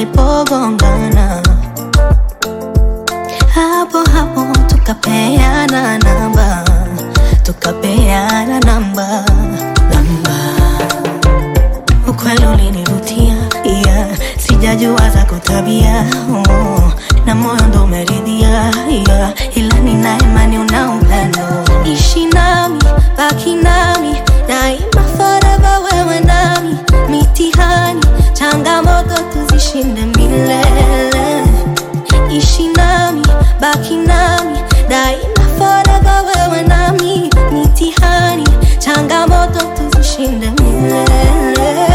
tulipogongana. Hapo hapo tukapeana namba, tukapeana namba. Ukweli ulinivutia, yeah. Sijajua za kutabia, oh. Na moyo ndo umeridhia, yeah. Ila nina imani una upendo. Ishi nami, baki nami, daima forever wewe nami. Mitihani, changamoto tuzishinde milele. Ishi nami, baki nami, daima forever wewe nami. Mitihani, changamoto tuzishinde milele.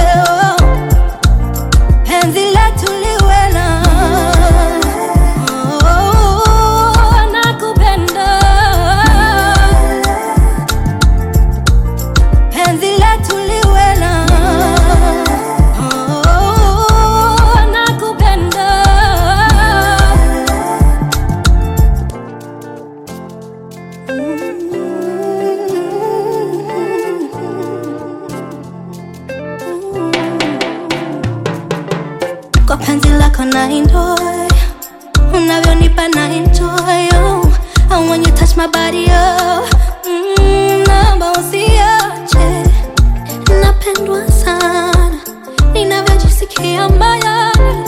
Penzi letu liwe na nakupenda. Penzi letu liwe na nakupenda. Kwa penzi lako na enjoy, unavyonipa na enjoy, oh. And when you touch my body, oh, naomba usiache. Napendwa sana, ninavyojisikia moyoni.